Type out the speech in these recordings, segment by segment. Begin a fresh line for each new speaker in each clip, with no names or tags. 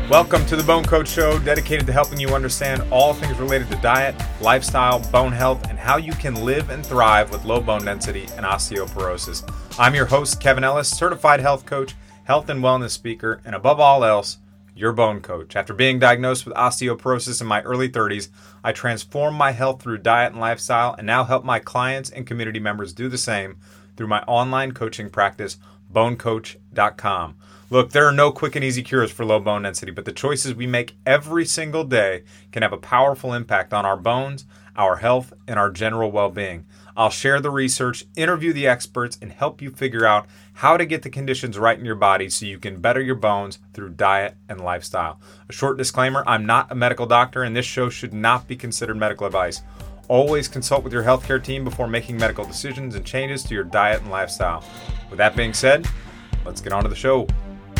Welcome to the Bone Coach Show, dedicated to helping you understand all things related to diet, lifestyle, bone health, and how you can live and thrive with low bone density and osteoporosis. I'm your host, Kevin Ellis, certified health coach, health and wellness speaker, and above all else, your bone coach. After being diagnosed with osteoporosis in my early 30s, I transformed my health through diet and lifestyle and now help my clients and community members do the same through my online coaching practice, bonecoach.com. Look, there are no quick and easy cures for low bone density, but the choices we make every single day can have a powerful impact on our bones, our health, and our general well-being. I'll share the research, interview the experts, and help you figure out how to get the conditions right in your body so you can better your bones through diet and lifestyle. A short disclaimer, I'm not a medical doctor, and this show should not be considered medical advice. Always consult with your healthcare team before making medical decisions and changes to your diet and lifestyle. With that being said, let's get on to the show.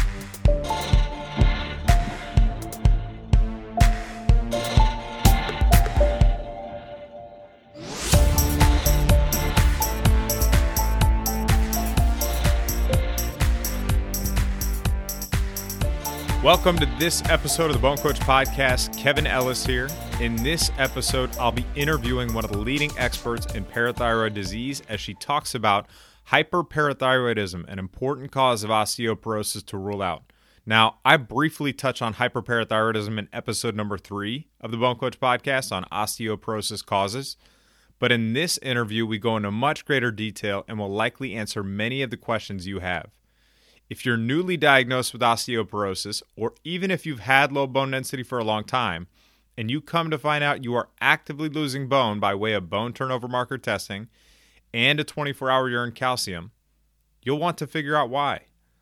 Welcome to this episode of the Bone Coach Podcast. Kevin Ellis here. In this episode, I'll be interviewing one of the leading experts in parathyroid disease as she talks about hyperparathyroidism, an important cause of osteoporosis to rule out. Now, I briefly touch on hyperparathyroidism in episode number 3 of the Bone Coach Podcast on osteoporosis causes. But in this interview, we go into much greater detail and will likely answer many of the questions you have. If you're newly diagnosed with osteoporosis, or even if you've had low bone density for a long time, and you come to find out you are actively losing bone by way of bone turnover marker testing and a 24-hour urine calcium, you'll want to figure out why.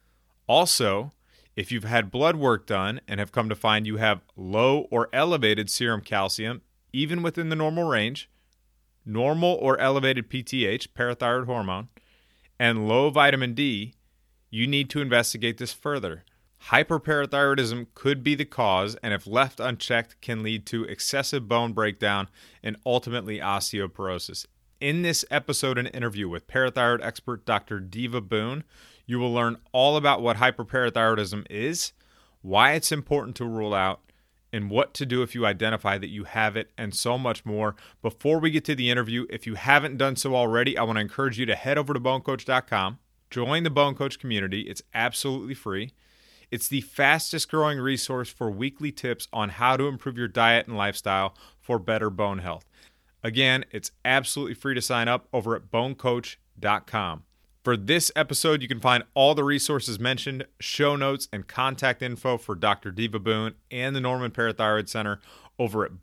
Also, if you've had blood work done and have come to find you have low or elevated serum calcium, even within the normal range, normal or elevated PTH, parathyroid hormone, and low vitamin D, you need to investigate this further. Hyperparathyroidism could be the cause, and if left unchecked, can lead to excessive bone breakdown and ultimately osteoporosis. In this episode and interview with parathyroid expert Dr. Diva Boone, you will learn all about what hyperparathyroidism is, why it's important to rule out, and what to do if you identify that you have it, and so much more. Before we get to the interview, if you haven't done so already, I want to encourage you to head over to bonecoach.com. Join the Bone Coach community. It's absolutely free. It's the fastest growing resource for weekly tips on how to improve your diet and lifestyle for better bone health. Again, it's absolutely free to sign up over at bonecoach.com. For this episode, you can find all the resources mentioned, show notes, and contact info for Dr. Diva Boone and the Norman Parathyroid Center over at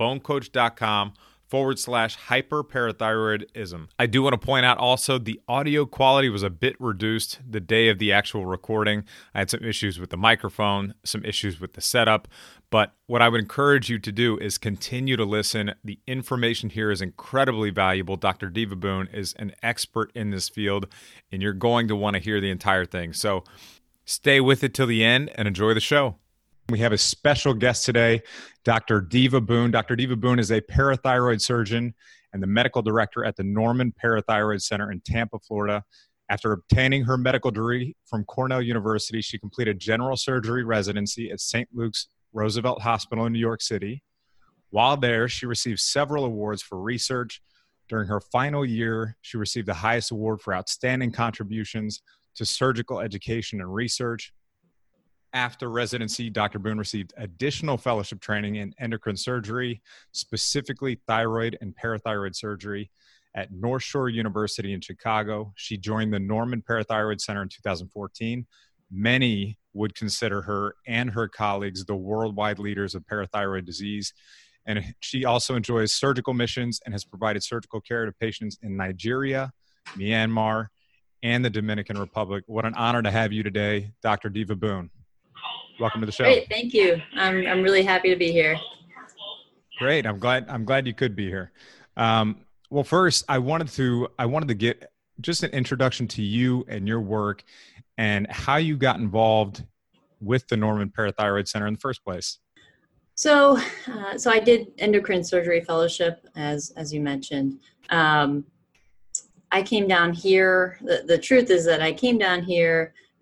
bonecoach.com/hyperparathyroidism. I do want to point out also the audio quality was a bit reduced the day of the actual recording. I had some issues with the microphone, some issues with the setup, but what I would encourage you to do is continue to listen. The information here is incredibly valuable. Dr. Diva Boone is an expert in this field, and you're going to want to hear the entire thing. So stay with it till the end and enjoy the show. We have a special guest today, Dr. Diva Boone. Dr. Diva Boone is a parathyroid surgeon and the medical director at the Norman Parathyroid Center in Tampa, Florida. After obtaining her medical degree from Cornell University, she completed general surgery residency at St. Luke's Roosevelt Hospital in New York City. While there, she received several awards for research. During her final year, she received the highest award for outstanding contributions to surgical education and research. After residency, Dr. Boone received additional fellowship training in endocrine surgery, specifically thyroid and parathyroid surgery at North Shore University in Chicago. She joined the Norman Parathyroid Center in 2014. Many would consider her and her colleagues the worldwide leaders of parathyroid disease. And she also enjoys surgical missions and has provided surgical care to patients in Nigeria, Myanmar, and the Dominican Republic. What an honor to have you today, Dr. Diva Boone. Welcome to the show.
Great, thank you. I'm really happy to be here.
Great. I'm glad you could be here. Well, first, I wanted to get just an introduction to you and your work and how you got involved with the Norman Parathyroid Center in the first place.
So I did endocrine surgery fellowship, as you mentioned. I came down here. The truth is that I came down here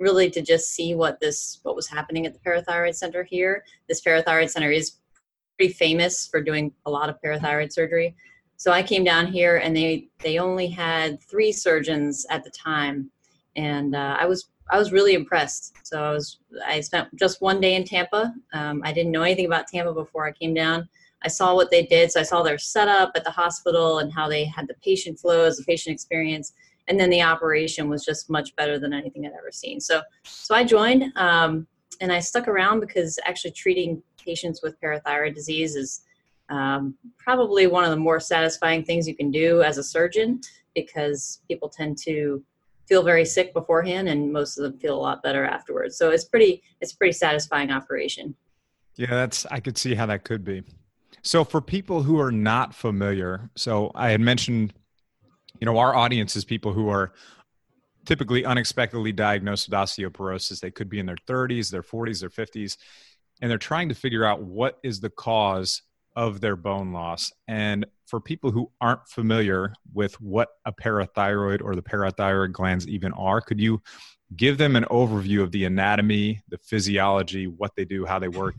really to just see what was happening at the parathyroid center here. This parathyroid center is pretty famous for doing a lot of parathyroid surgery. So I came down here, and they only had 3 surgeons at the time, and I was really impressed. So I spent just one day in Tampa. I didn't know anything about Tampa before I came down. I saw what they did. So I saw their setup at the hospital and how they had the patient flows, the patient experience, and then the operation was just much better than anything I'd ever seen. So I joined, and I stuck around because actually treating patients with parathyroid disease is probably one of the more satisfying things you can do as a surgeon, because people tend to feel very sick beforehand, and most of them feel a lot better afterwards. So it's a pretty satisfying operation.
Yeah, I could see how that could be. So for people who are not familiar, so I had mentioned, our audience is people who are typically unexpectedly diagnosed with osteoporosis. They could be in their 30s, their 40s, their 50s, and they're trying to figure out what is the cause of their bone loss. And for people who aren't familiar with what a parathyroid or the parathyroid glands even are, could you give them an overview of the anatomy, the physiology, what they do, how they work?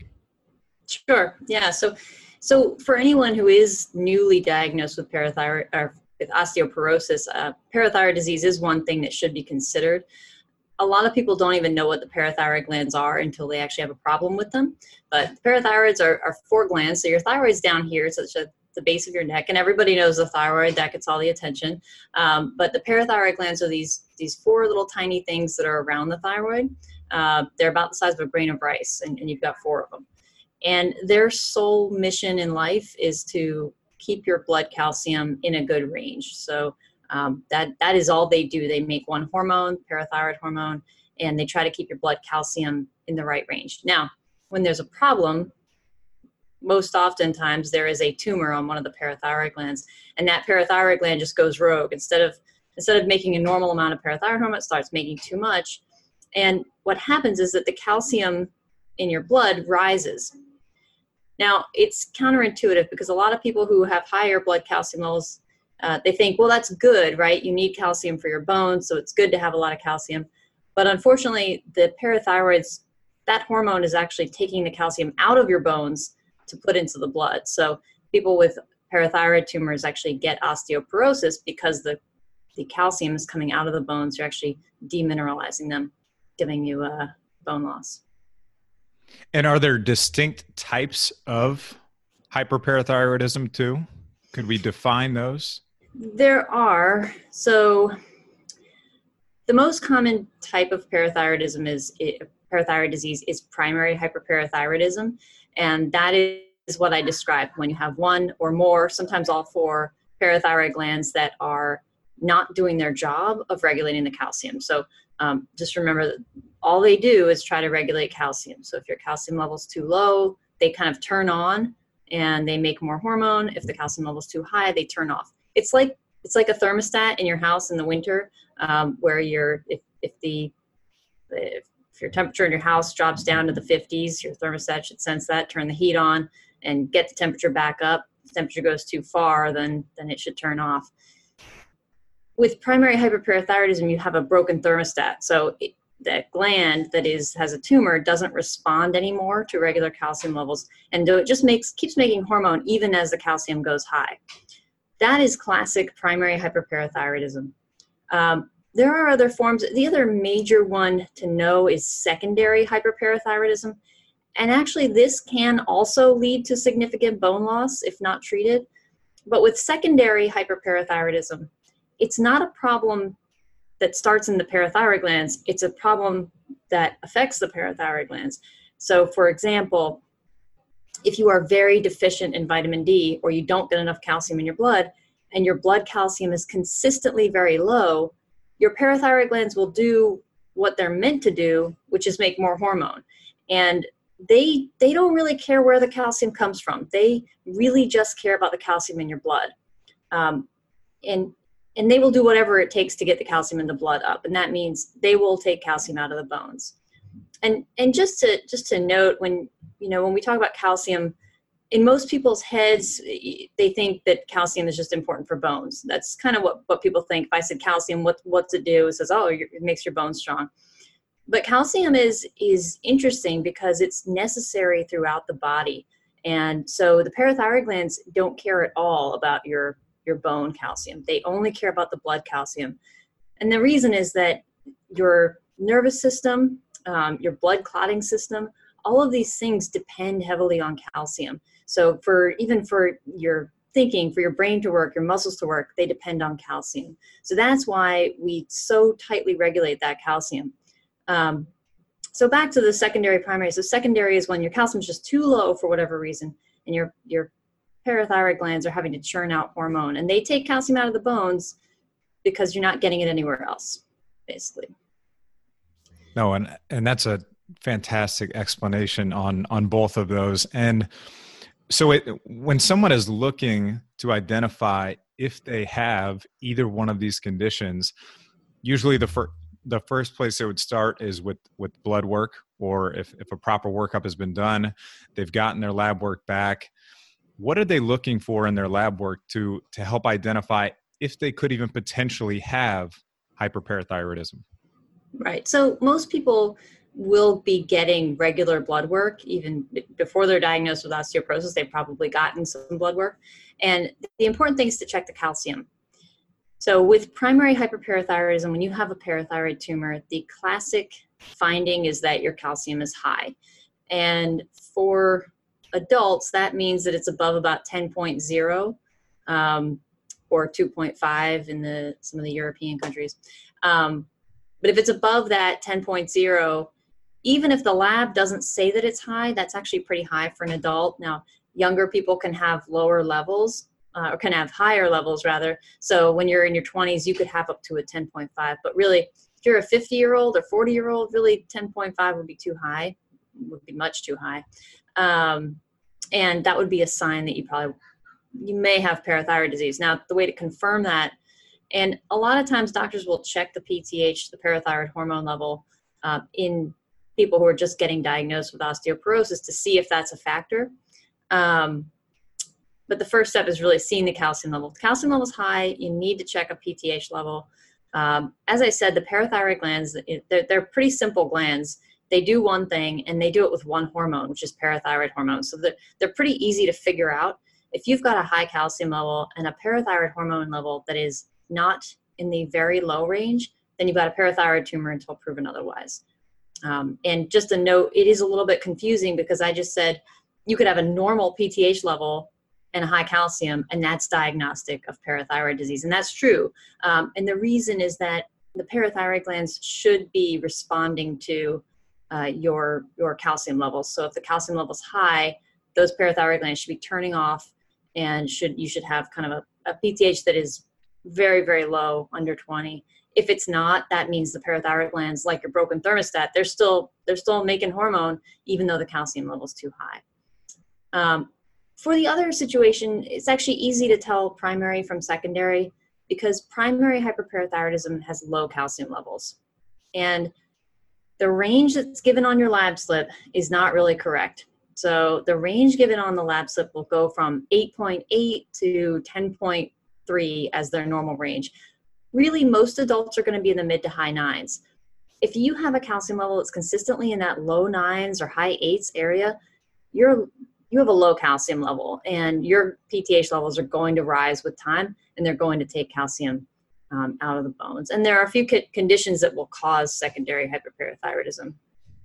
Sure. Yeah. So for anyone who is newly diagnosed with parathyroid or with osteoporosis, parathyroid disease is one thing that should be considered. A lot of people don't even know what the parathyroid glands are until they actually have a problem with them. But parathyroids are 4 glands. So your thyroid's down here, so it's at the base of your neck, and everybody knows the thyroid, that gets all the attention. But the parathyroid glands are these 4 little tiny things that are around the thyroid. They're about the size of a grain of rice, and you've got 4 of them. And their sole mission in life is to keep your blood calcium in a good range. So that is all they do. They make one hormone, parathyroid hormone, and they try to keep your blood calcium in the right range. Now, when there's a problem, most oftentimes there is a tumor on one of the parathyroid glands, and that parathyroid gland just goes rogue. Instead of making a normal amount of parathyroid hormone, it starts making too much. And what happens is that the calcium in your blood rises. Now, it's counterintuitive because a lot of people who have higher blood calcium levels, they think, well, that's good, right? You need calcium for your bones, so it's good to have a lot of calcium. But unfortunately, the parathyroids, that hormone is actually taking the calcium out of your bones to put into the blood. So people with parathyroid tumors actually get osteoporosis because the calcium is coming out of the bones. You're actually demineralizing them, giving you bone loss.
And are there distinct types of hyperparathyroidism too? Could we define those?
There are. So the most common type of parathyroid disease is primary hyperparathyroidism. And that is what I described when you have 1 or more, sometimes all 4 parathyroid glands that are not doing their job of regulating the calcium. So just remember that all they do is try to regulate calcium. So if your calcium level is too low, they kind of turn on and they make more hormone. If the calcium level is too high, they turn off. It's like a thermostat in your house in the winter, where if your temperature in your house drops down to the 50s, your thermostat should sense that, turn the heat on, and get the temperature back up. If the temperature goes too far, then it should turn off. With primary hyperparathyroidism, you have a broken thermostat. So that gland that has a tumor doesn't respond anymore to regular calcium levels, and it just keeps making hormone even as the calcium goes high. That is classic primary hyperparathyroidism. There are other forms. The other major one to know is secondary hyperparathyroidism. And actually, this can also lead to significant bone loss if not treated. But with secondary hyperparathyroidism, it's not a problem that starts in the parathyroid glands. It's a problem that affects the parathyroid glands. So, for example, if you are very deficient in vitamin D, or you don't get enough calcium in your blood, and your blood calcium is consistently very low, your parathyroid glands will do what they're meant to do, which is make more hormone. And they don't really care where the calcium comes from. They really just care about the calcium in your blood. And they will do whatever it takes to get the calcium in the blood up. And that means they will take calcium out of the bones. And just to note, when we talk about calcium, in most people's heads, they think that calcium is just important for bones. That's kind of what people think. If I said calcium, what's it do? It says, it makes your bones strong. But calcium is interesting because it's necessary throughout the body. And so the parathyroid glands don't care at all about your bone calcium. They only care about the blood calcium. And the reason is that your nervous system, your blood clotting system, all of these things depend heavily on calcium. So even for your thinking, for your brain to work, your muscles to work, they depend on calcium. So that's why we so tightly regulate that calcium. So back to the secondary primary. So secondary is when your calcium is just too low for whatever reason, and your parathyroid glands are having to churn out hormone, and they take calcium out of the bones because you're not getting it anywhere else, basically.
No, and that's a fantastic explanation on both of those. And so when someone is looking to identify if they have either one of these conditions, usually the first place they would start is with blood work, or if a proper workup has been done, they've gotten their lab work back. What are they looking for in their lab work to help identify if they could even potentially have hyperparathyroidism?
Right. So most people will be getting regular blood work. Even before they're diagnosed with osteoporosis, they've probably gotten some blood work. And the important thing is to check the calcium. So with primary hyperparathyroidism, when you have a parathyroid tumor, the classic finding is that your calcium is high. And for adults, that means that it's above about 10.0 or 2.5 in some of the European countries. But if it's above that 10.0, even if the lab doesn't say that it's high, that's actually pretty high for an adult. Now, younger people can have lower levels, or can have higher levels rather. So when you're in your 20s, you could have up to a 10.5. But really, if you're a 50-year-old or 40-year-old, really 10.5 would be too high, would be much too high. And that would be a sign that you may have parathyroid disease. Now, the way to confirm that, and a lot of times doctors will check the PTH, the parathyroid hormone level, in people who are just getting diagnosed with osteoporosis to see if that's a factor. But the first step is really seeing the calcium level. If the calcium level is high, you need to check a PTH level. As I said, the parathyroid glands, they're pretty simple glands. They do one thing, and they do it with one hormone, which is parathyroid hormone. So they're pretty easy to figure out. If you've got a high calcium level and a parathyroid hormone level that is not in the very low range, then you've got a parathyroid tumor until proven otherwise. And just a note, it is a little bit confusing because I just said you could have a normal PTH level and a high calcium, and that's diagnostic of parathyroid disease. And that's true. And the reason is that the parathyroid glands should be responding to your calcium levels. So if the calcium level is high, those parathyroid glands should be turning off, and you should have kind of a PTH that is very, very low, under 20. If it's not, that means the parathyroid glands, like your broken thermostat, they're still making hormone, even though the calcium level is too high. For the other situation, it's actually easy to tell primary from secondary because primary hyperparathyroidism has low calcium levels. And the range that's given on your lab slip is not really correct. So the range given on the lab slip will go from 8.8 to 10.3 as their normal range. Really, most adults are going to be in the mid to high 9s. If you have a calcium level that's consistently in that low 9s or high 8s area, you have a low calcium level, and your PTH levels are going to rise with time, and they're going to take calcium out of the bones. And there are a few conditions that will cause secondary hyperparathyroidism,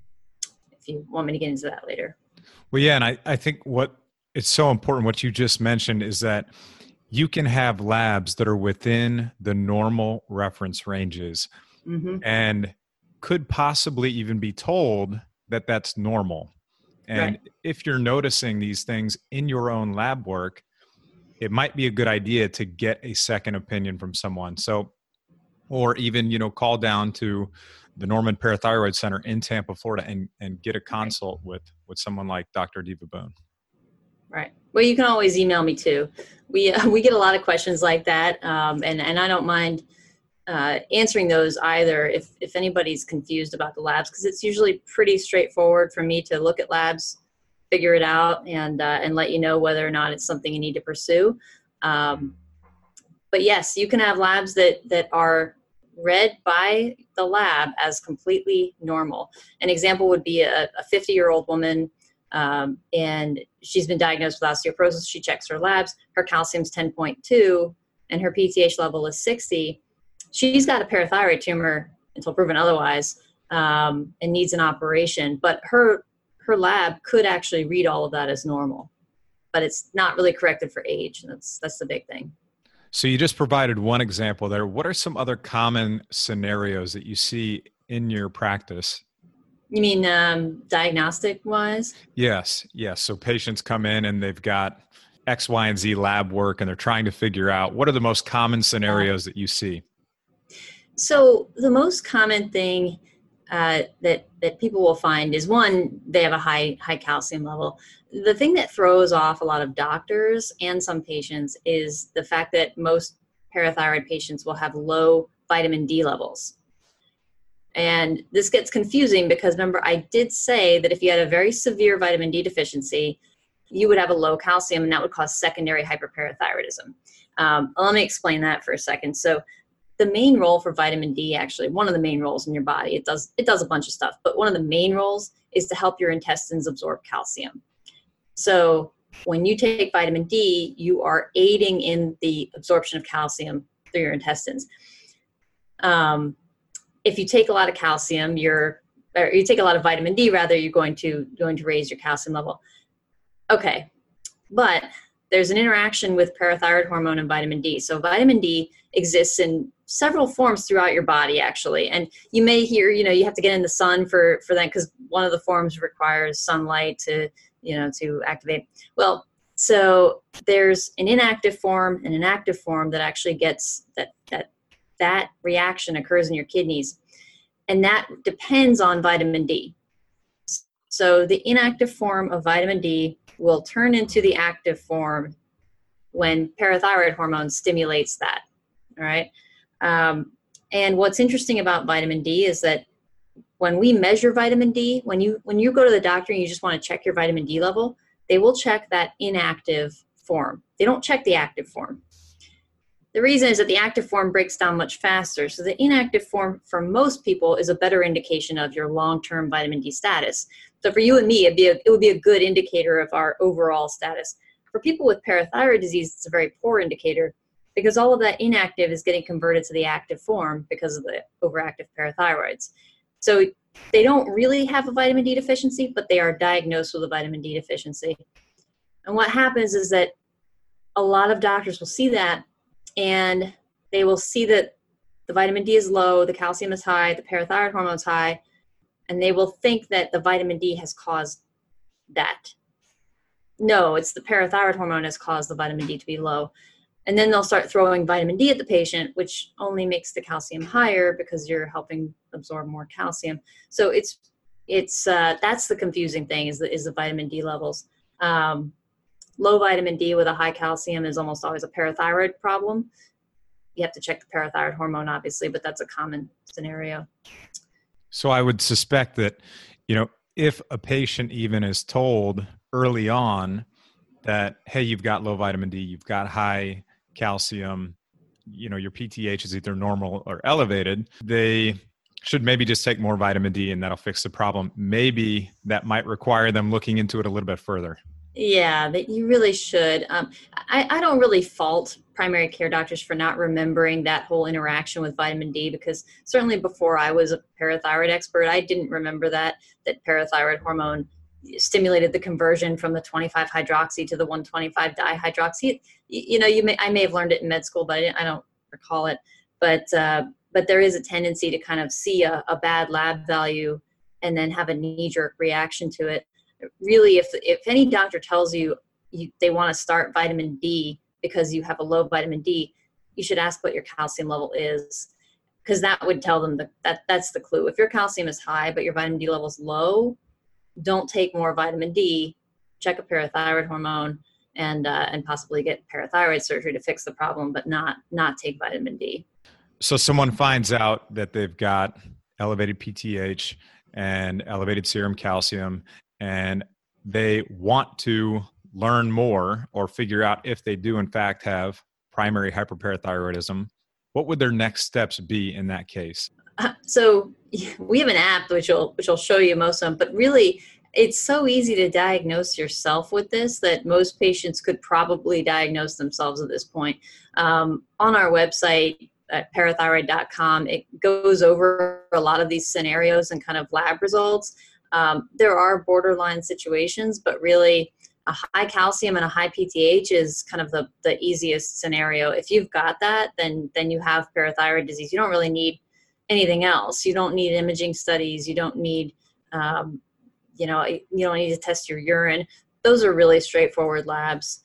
if you want me to get into that later.
Well, yeah, and I think it's so important what you just mentioned is that you can have labs that are within the normal reference ranges and could possibly even be told that that's normal. And
right.
If you're noticing these things in your own lab work, it might be a good idea to get a second opinion from someone. So, or even, call down to the Norman Parathyroid Center in Tampa, Florida, and get a consult with someone like Dr. Diva Boone.
Right. Well, you can always email me too. We get a lot of questions like that, and I don't mind answering those either if anybody's confused about the labs, because it's usually pretty straightforward for me to look at labs, figure it out, and let you know whether or not it's something you need to pursue. But yes, you can have labs that are read by the lab as completely normal. An example would be a 50-year-old woman, and she's been diagnosed with osteoporosis. She checks her labs. Her calcium's 10.2 and her PTH level is 60. She's got a parathyroid tumor until proven otherwise, and needs an operation. But her lab could actually read all of that as normal, but it's not really corrected for age. And that's the big thing.
So you just provided one example there. What are some other common scenarios that you see in your practice?
You mean diagnostic wise?
Yes. So patients come in and they've got X, Y, and Z lab work, and they're trying to figure out what are the most common scenarios that you see.
So the most common thing that people will find is, one, they have a high calcium level. The thing that throws off a lot of doctors and some patients is the fact that most parathyroid patients will have low vitamin D levels. And this gets confusing because, remember, I did say that if you had a very severe vitamin D deficiency, you would have a low calcium, and that would cause secondary hyperparathyroidism. Let me explain that for a second. So the main role for vitamin D, actually, one of the main roles in your body, it does a bunch of stuff, but one of the main roles is to help your intestines absorb calcium. So when you take vitamin D, you are aiding in the absorption of calcium through your intestines. If you take a lot of calcium, or you take a lot of vitamin D, rather, you're going to raise your calcium level. Okay, but there's an interaction with parathyroid hormone and vitamin D. So vitamin D exists in several forms throughout your body, actually. And you may hear, you have to get in the sun for that, because one of the forms requires sunlight to activate. Well, so there's an inactive form and an active form that actually gets that reaction occurs in your kidneys. And that depends on vitamin D. So the inactive form of vitamin D will turn into the active form when parathyroid hormone stimulates that. All right. And what's interesting about vitamin D is that when we measure vitamin D, when you go to the doctor and you just want to check your vitamin D level, they will check that inactive form. They don't check the active form. The reason is that the active form breaks down much faster. So the inactive form for most people is a better indication of your long-term vitamin D status. So for you and me, it would be a good indicator of our overall status. For people with parathyroid disease, it's a very poor indicator, because all of that inactive is getting converted to the active form because of the overactive parathyroids. So they don't really have a vitamin D deficiency, but they are diagnosed with a vitamin D deficiency. And what happens is that a lot of doctors will see that, and they will see that the vitamin D is low, the calcium is high, the parathyroid hormone is high, and they will think that the vitamin D has caused that. No, it's the parathyroid hormone has caused the vitamin D to be low. And then they'll start throwing vitamin D at the patient, which only makes the calcium higher because you're helping absorb more calcium. So it's that's the confusing thing is the vitamin D levels. Low vitamin D with a high calcium is almost always a parathyroid problem. You have to check the parathyroid hormone, obviously, but that's a common scenario.
So I would suspect that, if a patient even is told early on that, hey, you've got low vitamin D, you've got high calcium, your PTH is either normal or elevated, they should maybe just take more vitamin D and that'll fix the problem. Maybe that might require them looking into it a little bit further.
Yeah, that you really should. I don't really fault primary care doctors for not remembering that whole interaction with vitamin D, because certainly before I was a parathyroid expert, I didn't remember that parathyroid hormone stimulated the conversion from the 25 hydroxy to the 125 dihydroxy. I may have learned it in med school, but I don't recall it. But there is a tendency to kind of see a bad lab value and then have a knee-jerk reaction to it. Really, if any doctor tells you they want to start vitamin D because you have a low vitamin D, you should ask what your calcium level is, because that would tell them that's the clue. If your calcium is high but your vitamin D level is low, don't take more vitamin D. Check a parathyroid hormone and possibly get parathyroid surgery to fix the problem, but not take vitamin D.
So someone finds out that they've got elevated PTH and elevated serum calcium, and they want to learn more or figure out if they do in fact have primary hyperparathyroidism. What would their next steps be in that case?
So we have an app which will show you most of them, but really it's so easy to diagnose yourself with this that most patients could probably diagnose themselves at this point. On our website at parathyroid.com, it goes over a lot of these scenarios and kind of lab results. There are borderline situations, but really a high calcium and a high PTH is kind of the easiest scenario. If you've got that, then you have parathyroid disease. You don't really need anything else. You don't need imaging studies. You don't need, you don't need to test your urine. Those are really straightforward labs.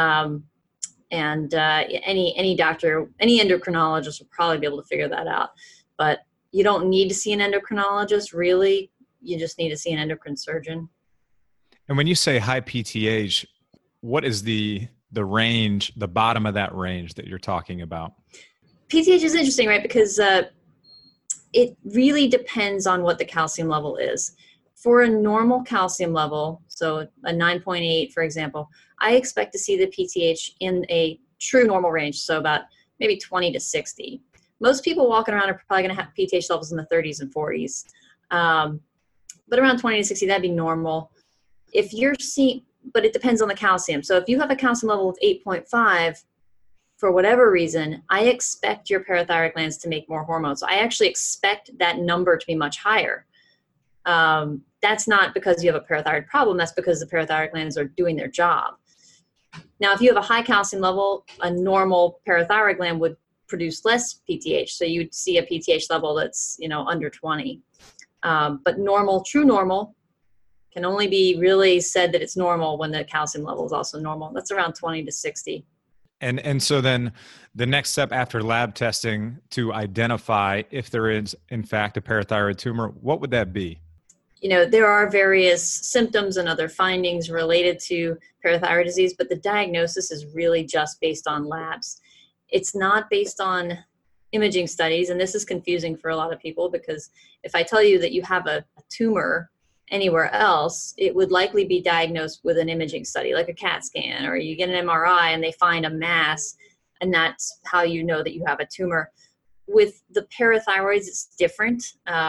Any doctor, any endocrinologist will probably be able to figure that out. But you don't need to see an endocrinologist, really. You just need to see an endocrine surgeon.
And when you say high PTH, what is the range, the bottom of that range that you're talking about?
PTH is interesting, right? Because it really depends on what the calcium level is. For a normal calcium level, so a 9.8, for example, I expect to see the PTH in a true normal range, so about maybe 20 to 60. Most people walking around are probably going to have PTH levels in the 30s and 40s. But around 20 to 60, that'd be normal. If you're seeing, but it depends on the calcium. So if you have a calcium level of 8.5, for whatever reason, I expect your parathyroid glands to make more hormones. So I actually expect that number to be much higher. That's not because you have a parathyroid problem. That's because the parathyroid glands are doing their job. Now, if you have a high calcium level, a normal parathyroid gland would produce less PTH. So you'd see a PTH level that's, under 20. But normal, true normal, can only be really said that it's normal when the calcium level is also normal. That's around 20 to 60.
And so then the next step after lab testing to identify if there is, in fact, a parathyroid tumor, what would that be?
There are various symptoms and other findings related to parathyroid disease, but the diagnosis is really just based on labs. It's not based on imaging studies, and this is confusing for a lot of people because if I tell you that you have a tumor anywhere else, it would likely be diagnosed with an imaging study like a CAT scan, or you get an MRI and they find a mass, and that's how you know that you have a tumor. With the parathyroids, it's different.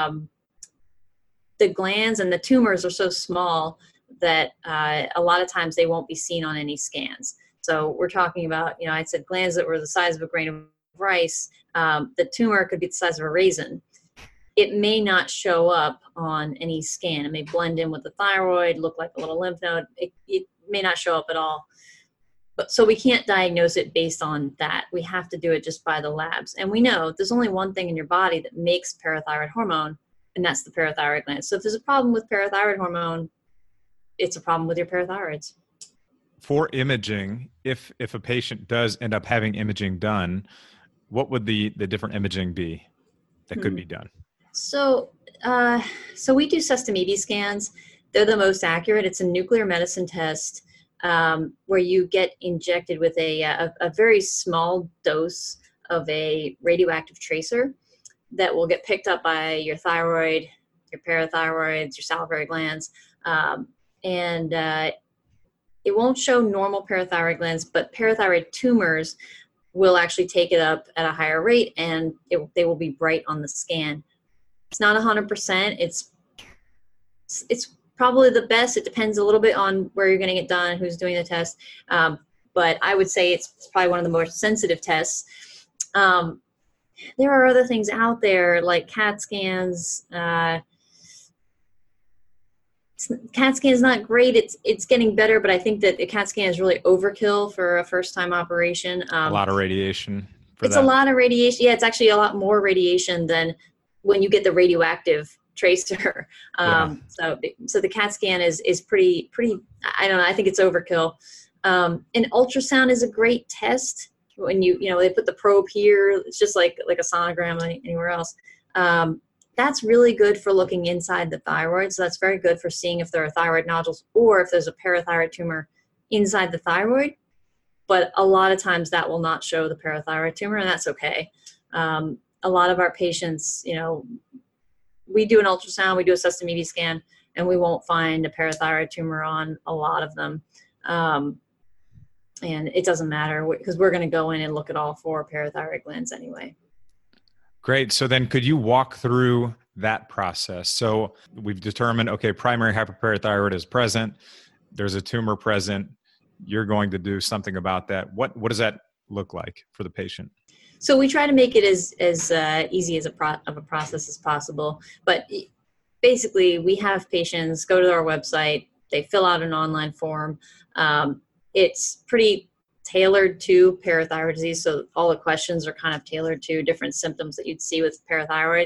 The glands and the tumors are so small that a lot of times they won't be seen on any scans. So we're talking about, I said glands that were the size of a grain of rice. The tumor could be the size of a raisin. It may not show up on any scan. It may blend in with the thyroid, look like a little lymph node. It may not show up at all. So we can't diagnose it based on that. We have to do it just by the labs. And we know there's only one thing in your body that makes parathyroid hormone, and that's the parathyroid gland. So if there's a problem with parathyroid hormone, it's a problem with your parathyroids.
For imaging, if a patient does end up having imaging done, what would the different imaging be that could be done?
So we do sestamibi scans. They're the most accurate. It's a nuclear medicine test where you get injected with a very small dose of a radioactive tracer that will get picked up by your thyroid, your parathyroids, your salivary glands. It won't show normal parathyroid glands, but parathyroid tumors will actually take it up at a higher rate, and they will be bright on the scan. It's not 100%. It's probably the best. It depends a little bit on where you're getting it done, who's doing the test. But I would say it's probably one of the more sensitive tests. There are other things out there like CAT scans. CAT scan is not great. It's getting better, but I think that the CAT scan is really overkill for a first-time operation.
A lot of radiation.
It's a lot of radiation. Yeah, it's actually a lot more radiation than when you get the radioactive tracer. So the CAT scan is pretty, I don't know, I think it's overkill. An ultrasound is a great test. When they put the probe here, it's just like a sonogram anywhere else. That's really good for looking inside the thyroid. So that's very good for seeing if there are thyroid nodules or if there's a parathyroid tumor inside the thyroid. But a lot of times that will not show the parathyroid tumor, and that's okay. A lot of our patients, we do an ultrasound, we do a sestamibi scan, and we won't find a parathyroid tumor on a lot of them. And it doesn't matter because we're going to go in and look at all 4 parathyroid glands anyway.
Great. So then could you walk through that process? So we've determined, okay, primary hyperparathyroid is present. There's a tumor present. You're going to do something about that. What does that look like for the patient?
So we try to make it as easy as of a process as possible. But basically, we have patients go to our website. They fill out an online form. It's pretty tailored to parathyroid disease. So all the questions are kind of tailored to different symptoms that you'd see with parathyroid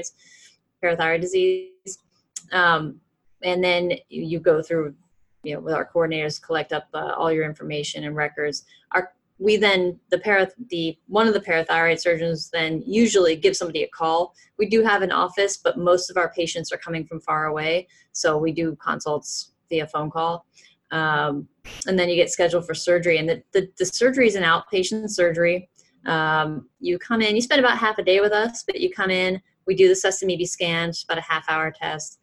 disease. And then you go through, with our coordinators, collect up all your information and records. One of the parathyroid surgeons then usually gives somebody a call. We do have an office, but most of our patients are coming from far away. So we do consults via phone call. And then you get scheduled for surgery. And the surgery is an outpatient surgery. You come in, you spend about half a day with us, but you come in, we do the sesame scan, just about a half-hour test.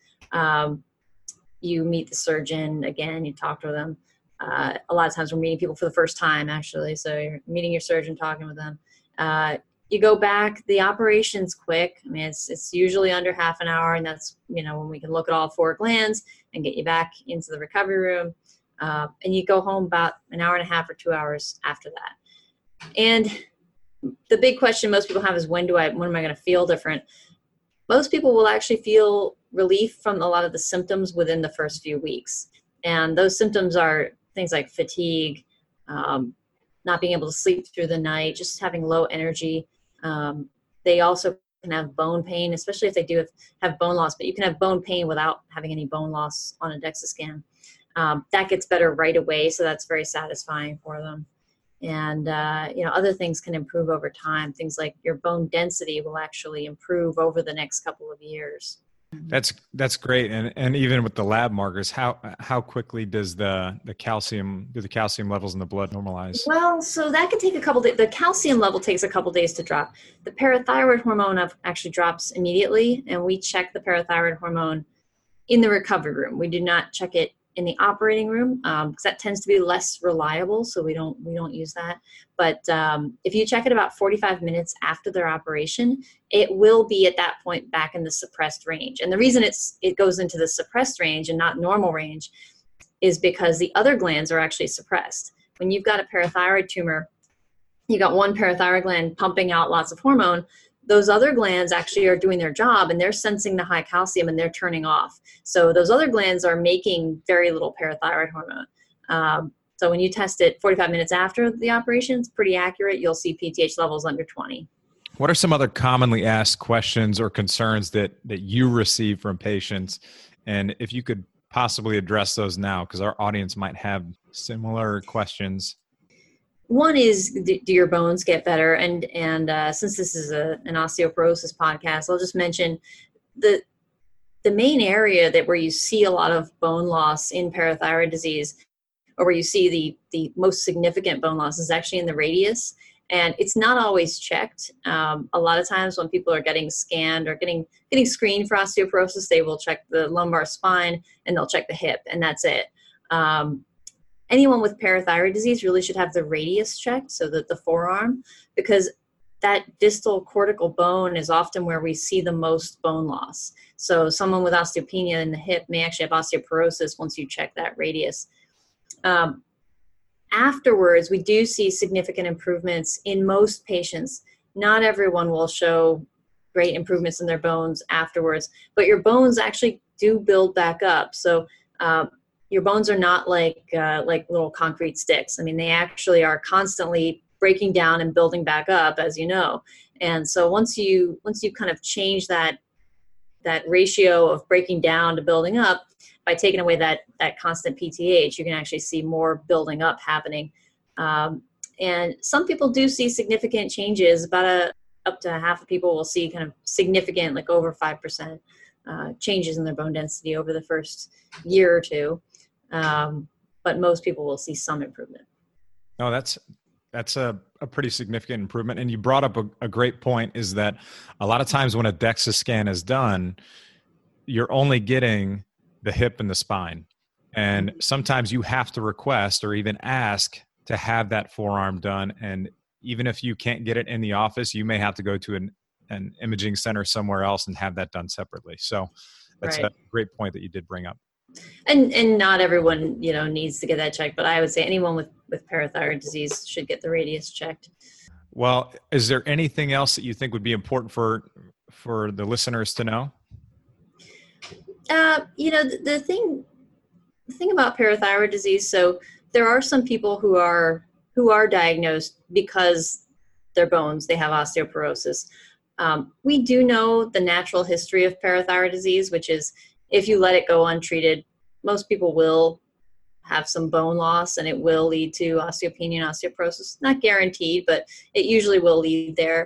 You meet the surgeon again, you talk to them. A lot of times we're meeting people for the first time, actually. So you're meeting your surgeon, talking with them. You go back. The operation's quick. I mean, it's usually under half an hour, and that's, when we can look at all 4 glands and get you back into the recovery room. And you go home about an hour and a half or 2 hours after that. And the big question most people have is when am I going to feel different? Most people will actually feel relief from a lot of the symptoms within the first few weeks. And those symptoms are things like fatigue, not being able to sleep through the night, just having low energy. They also can have bone pain, especially if they do have bone loss, but you can have bone pain without having any bone loss on a DEXA scan. That gets better right away, so that's very satisfying for them. And, other things can improve over time. Things like your bone density will actually improve over the next couple of years.
That's great. And even with the lab markers, how quickly does the calcium levels in the blood normalize?
Well, so that can take a couple days. The calcium level takes a couple days to drop. The parathyroid hormone actually drops immediately, and we check the parathyroid hormone in the recovery room. We do not check it in the operating room because that tends to be less reliable, so we don't use that. But if you check it about 45 minutes after their operation, it will be at that point back in the suppressed range. And the reason it goes into the suppressed range and not normal range is because the other glands are actually suppressed. When you've got a parathyroid tumor, you got one parathyroid gland pumping out lots of hormone. Those other glands actually are doing their job, and they're sensing the high calcium and they're turning off. So those other glands are making very little parathyroid hormone. So when you test it 45 minutes after the operation, it's pretty accurate. You'll see PTH levels under 20.
What are some other commonly asked questions or concerns that you receive from patients? And if you could possibly address those now, because our audience might have similar questions.
One is, do your bones get better? And since this is an osteoporosis podcast, I'll just mention the main area where you see a lot of bone loss in parathyroid disease, or where you see the most significant bone loss, is actually in the radius. And it's not always checked. A lot of times when people are getting scanned or getting screened for osteoporosis, they will check the lumbar spine and they'll check the hip, and that's it. Anyone with parathyroid disease really should have the radius checked, so that the forearm, because that distal cortical bone is often where we see the most bone loss. So someone with osteopenia in the hip may actually have osteoporosis once you check that radius. Afterwards, we do see significant improvements in most patients. Not everyone will show great improvements in their bones afterwards, but your bones actually do build back up. So your bones are not like little concrete sticks. I mean, they actually are constantly breaking down and building back up, as you know. And so once you kind of change that ratio of breaking down to building up, by taking away that constant PTH, you can actually see more building up happening. And some people do see significant changes. Up to half of people will see kind of significant, like over 5% changes in their bone density over the first year or two. But most people will see some improvement.
No, that's a pretty significant improvement. And you brought up a great point, is that a lot of times when a DEXA scan is done, you're only getting the hip and the spine. And sometimes you have to request or even ask to have that forearm done. And even if you can't get it in the office, you may have to go to an imaging center somewhere else and have that done separately. So that's
Right.
a great point that you did bring up.
And not everyone, needs to get that checked, but I would say anyone with parathyroid disease should get the radius checked.
Well, is there anything else that you think would be important for the listeners to know?
The thing about parathyroid disease, so there are some people who are diagnosed because their bones, they have osteoporosis. We do know the natural history of parathyroid disease, which is if you let it go untreated, most people will have some bone loss and it will lead to osteopenia and osteoporosis. Not guaranteed, but it usually will lead there.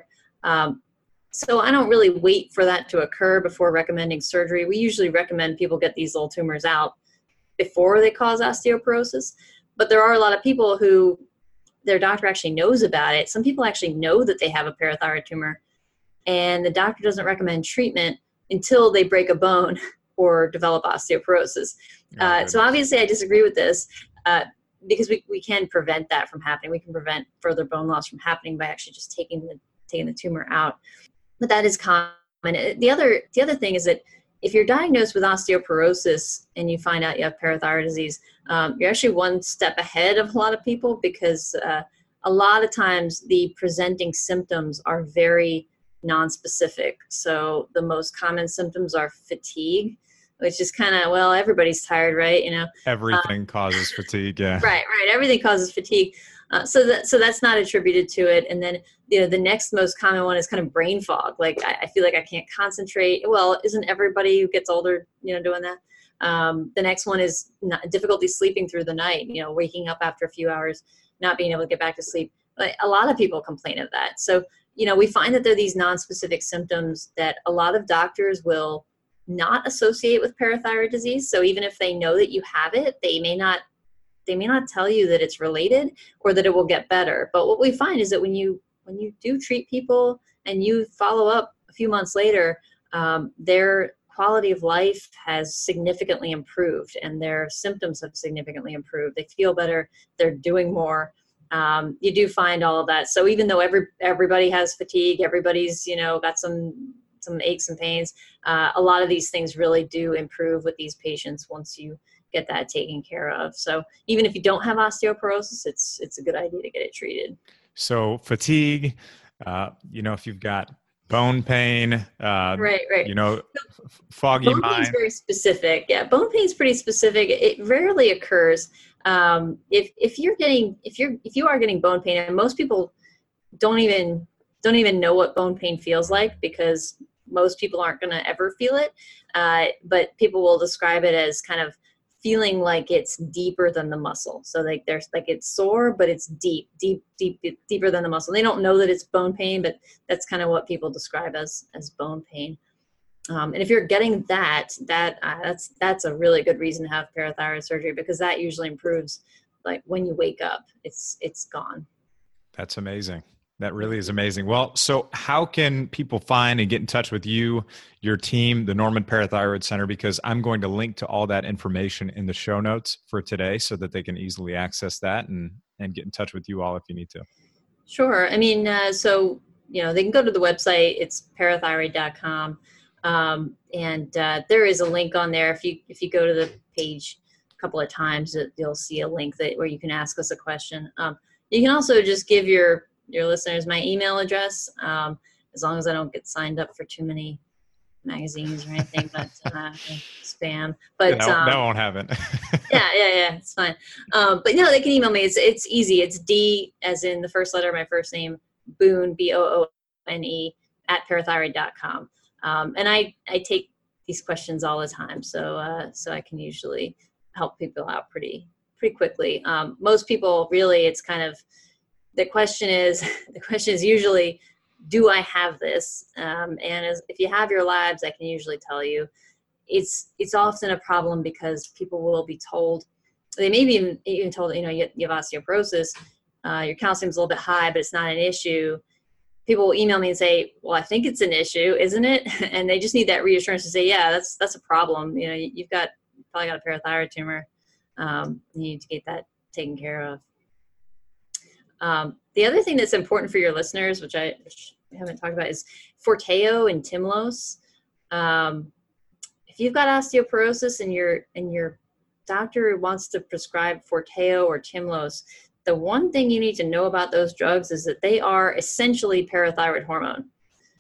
So I don't really wait for that to occur before recommending surgery. We usually recommend people get these little tumors out before they cause osteoporosis. But there are a lot of people who their doctor actually knows about it. Some people actually know that they have a parathyroid tumor, and the doctor doesn't recommend treatment until they break a bone or develop osteoporosis. So obviously I disagree with this because we can prevent that from happening. We can prevent further bone loss from happening by actually just taking the tumor out. But that is common. The other thing is that if you're diagnosed with osteoporosis and you find out you have parathyroid disease, you're actually one step ahead of a lot of people because a lot of times the presenting symptoms are very nonspecific. So the most common symptoms are fatigue, which is kind of, well, everybody's tired, right?
Everything causes fatigue. Yeah.
Right. Everything causes fatigue. So that's not attributed to it. And then, the next most common one is kind of brain fog. Like I feel like I can't concentrate. Well, isn't everybody who gets older, doing that? The next one is difficulty sleeping through the night, waking up after a few hours, not being able to get back to sleep. But a lot of people complain of that. So, we find that there are these nonspecific symptoms that a lot of doctors will not associate with parathyroid disease. So even if they know that you have it, they may not tell you that it's related or that it will get better. But what we find is that when you do treat people and you follow up a few months later, their quality of life has significantly improved and their symptoms have significantly improved. They feel better. They're doing more. You do find all of that. So even though everybody has fatigue, everybody's, got some aches and pains, a lot of these things really do improve with these patients once you get that taken care of. So even if you don't have osteoporosis, it's a good idea to get it treated.
So fatigue, if you've got bone pain,
right.
Foggy
bone
mind.
Pain's very specific. Yeah, bone pain's pretty specific. It rarely occurs. If you are getting bone pain, and most people don't even know what bone pain feels like because most people aren't going to ever feel it. But people will describe it as kind of feeling like it's deeper than the muscle. So it's sore, but it's deeper than the muscle. They don't know that it's bone pain, but that's kind of what people describe as bone pain. And if you're getting that's a really good reason to have parathyroid surgery because that usually improves. Like when you wake up, it's gone.
That's amazing. That really is amazing. Well, so how can people find and get in touch with you, your team, the Norman Parathyroid Center? Because I'm going to link to all that information in the show notes for today so that they can easily access that and get in touch with you all if you need to.
Sure. I mean, so, they can go to the website. It's parathyroid.com. And there is a link on there. If you go to the page a couple of times, you'll see a link where you can ask us a question. You can also just give your listeners my email address, as long as I don't get signed up for too many magazines or anything, but spam. But
that won't happen.
yeah, it's fine. But they can email me. It's easy. It's D as in the first letter of my first name, Boone, Boone @parathyroid.com. And I take these questions all the time, so I can usually help people out pretty quickly. Most people really, it's kind of the question is usually, do I have this? And if you have your labs, I can usually tell you. It's often a problem because people will be told, they may be even told, you have osteoporosis, your calcium's a little bit high, but it's not an issue. People will email me and say, well, I think it's an issue, isn't it? And they just need that reassurance to say, yeah, that's a problem. You've probably got a parathyroid tumor. You need to get that taken care of. The other thing that's important for your listeners, which haven't talked about is Forteo and Tymlos. If you've got osteoporosis and your doctor wants to prescribe Forteo or Tymlos, the one thing you need to know about those drugs is that they are essentially parathyroid hormone,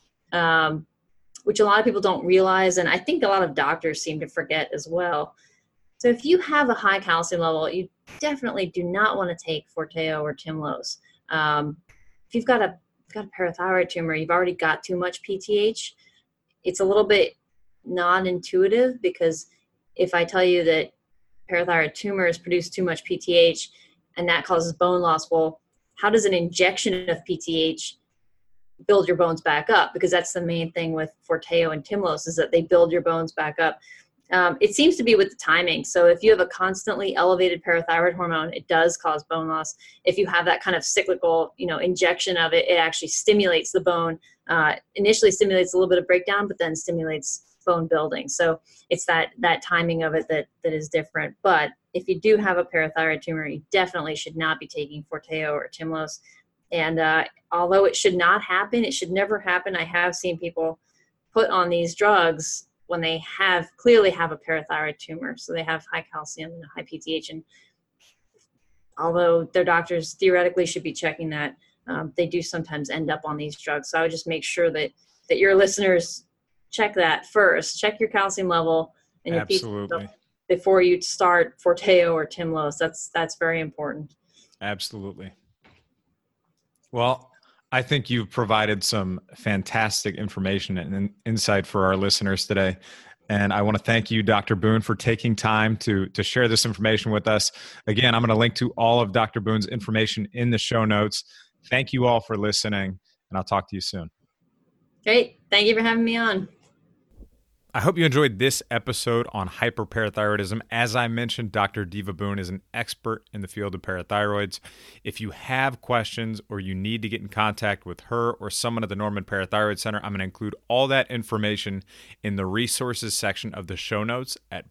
which a lot of people don't realize, and I think a lot of doctors seem to forget as well. So if you have a high calcium level, you definitely do not want to take Forteo or Tymlos. If you've got a parathyroid tumor, you've already got too much PTH. It's a little bit non-intuitive, because if I tell you that parathyroid tumors produce too much PTH and that causes bone loss, well, how does an injection of PTH build your bones back up? Because that's the main thing with Forteo and Tymlos, is that they build your bones back up. It seems to be with the timing. So if you have a constantly elevated parathyroid hormone, it does cause bone loss. If you have that kind of cyclical, injection of it, it actually stimulates the bone. Initially stimulates a little bit of breakdown, but then stimulates bone building. So it's that timing of it that is different. But if you do have a parathyroid tumor, you definitely should not be taking Forteo or Tymlos. And although it should not happen, it should never happen. I have seen people put on these drugs when they clearly have a parathyroid tumor. So they have high calcium and high PTH. And although their doctors theoretically should be checking that, they do sometimes end up on these drugs. So I would just make sure that your listeners check that first. Check your calcium level and your PTH before you start Forteo or Tymlos. That's very important.
Absolutely. Well, I think you've provided some fantastic information and insight for our listeners today. And I want to thank you, Dr. Boone, for taking time to share this information with us. Again, I'm going to link to all of Dr. Boone's information in the show notes. Thank you all for listening, and I'll talk to you soon.
Great. Thank you for having me on.
I hope you enjoyed this episode on hyperparathyroidism. As I mentioned, Dr. Diva Boone is an expert in the field of parathyroids. If you have questions or you need to get in contact with her or someone at the Norman Parathyroid Center, I'm going to include all that information in the resources section of the show notes at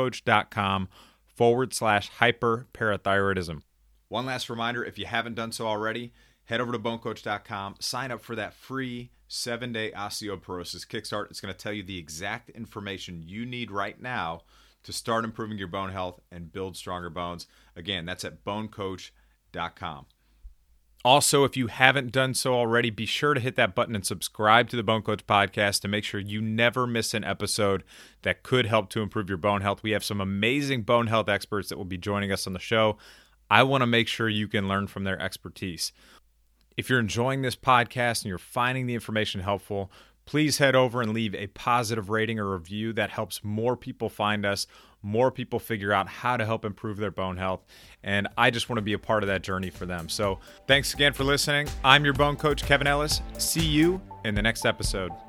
bonecoach.com/hyperparathyroidism. One last reminder, if you haven't done so already, head over to bonecoach.com, sign up for that free 7-day osteoporosis kickstart. It's going to tell you the exact information you need right now to start improving your bone health and build stronger bones. Again, that's at bonecoach.com. Also, if you haven't done so already, be sure to hit that button and subscribe to the Bone Coach podcast to make sure you never miss an episode that could help to improve your bone health. We have some amazing bone health experts that will be joining us on the show. I want to make sure you can learn from their expertise. If you're enjoying this podcast and you're finding the information helpful, please head over and leave a positive rating or review. That helps more people find us, more people figure out how to help improve their bone health. And I just want to be a part of that journey for them. So thanks again for listening. I'm your bone coach, Kevin Ellis. See you in the next episode.